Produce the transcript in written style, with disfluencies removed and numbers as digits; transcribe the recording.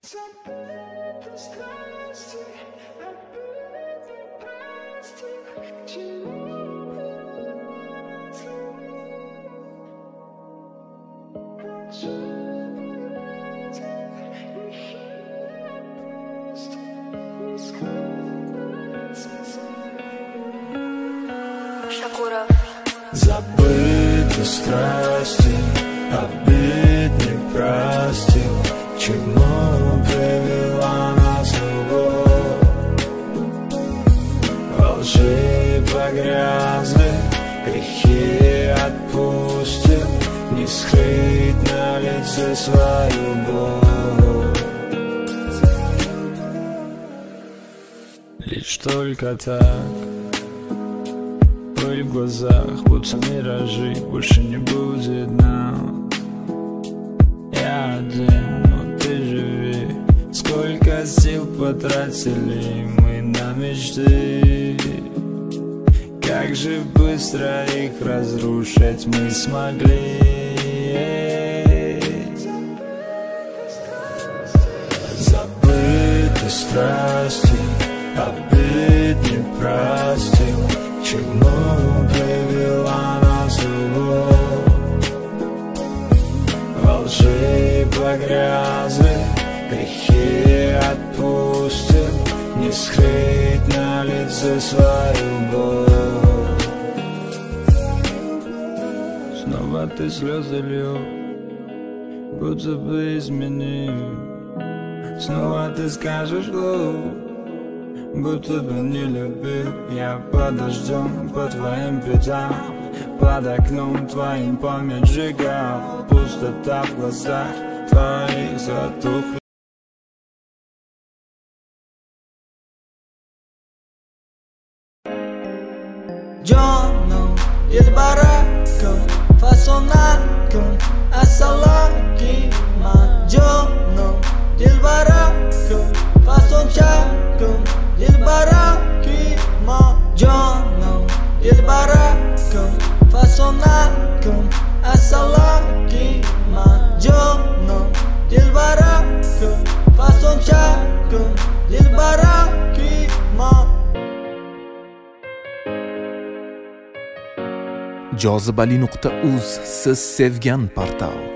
Забыты страсти, обид не простил. Чему привела нас любовь? Во лжи погрязли, грехи отпустил. Не скрыть на лице свою боль. Лишь только так. Пыль в глазах, будто миражи. Больше не будет нам. Я один, но ты живи. Сколько сил потратили мы на мечты. Как же быстро их разрушить мы смогли. Забыты страсти, обид не простил. Чему привела нас любовь? Во лжи погрязли, грехи отпустил. Не скрыть на лице свою боль. Снова ты слезы лью, будто бы изменил. Снова ты скажешь глупо, будто бы не любил. Я под дождем, по твоим пятам, под окном твоим память сжигал. Пустота в глазах твоих затухла. Canım dilbarakım fasonakım asalakima. Canım dilbarakım fasonçakım dilbarakima. Canım dilbarakım fasonakım asalakima. Canım dilbarakım fasonçakım dilbarakima. Jozibali.uz siz sevgan portal.